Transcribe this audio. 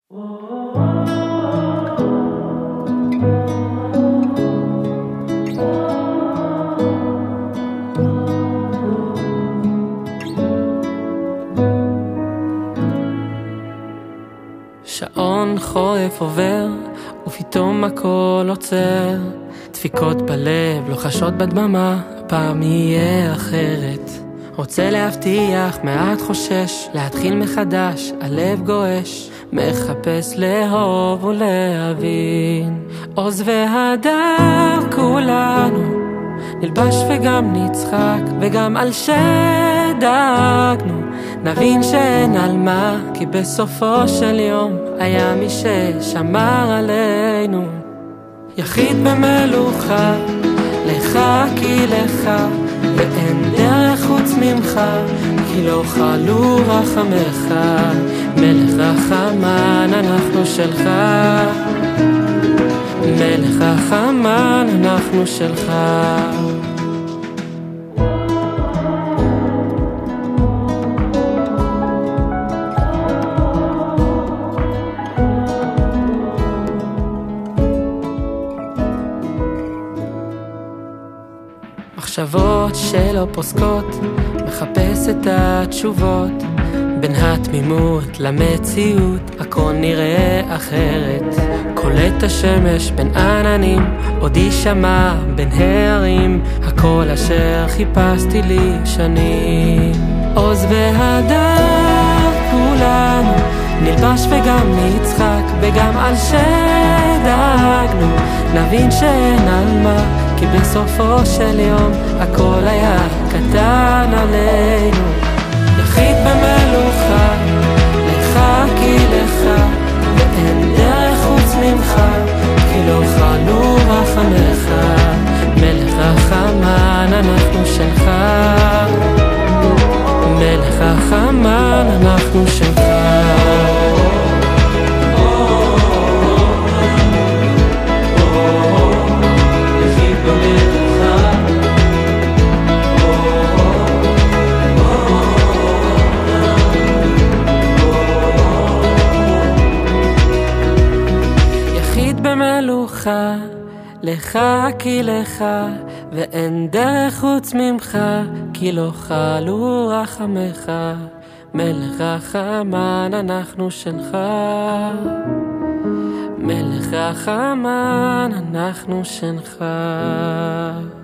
שעון חורף עובר ופתאום הכל עוצר, דפיקות בלב לוחשות בדממה, פעם יהיה אחרת. רוצה להבטיח מעט חושש, להתחיל מחדש הלב גועש, מחפש לאהוב ולהבין. עוז והדר כולנו נלבש וגם נצחק, וגם על שדאגנו נבין שאין על מה, כי בסופו של יום היה מי ששמר עלינו. יחיד במלוכה, לך כי לך, ואין דרך חוץ ממך, כי לא חלו רחמך. מלך רחמן אנחנו שלך, מלך רחמן אנחנו שלך. מחשבות שלא פוסקות, מחפש את התשובות, בין התמימות למציאות הכל נראה אחרת. קולט השמש בין עננים, עוד יישמע בין הערים, הכל אשר חיפשתי לי שנים. עוז והדר כולנו נלבש וגם נצחק, וגם על שדאגנו נבין שאין על מה, כי בסופו של יום הכל היה קטן עלינו. יחיד במלוכה, לך כי לך, ואין דרך חוץ ממך, כי לא חלו רחמך. מלך רחמן אנחנו שלך, מלך רחמן אנחנו שלך. במלוכה, לך כי לך, ואין דרך חוץ ממך, כי לא חלו רחמך. מלך רחמן אנחנו שלך, מלך רחמן אנחנו שלך.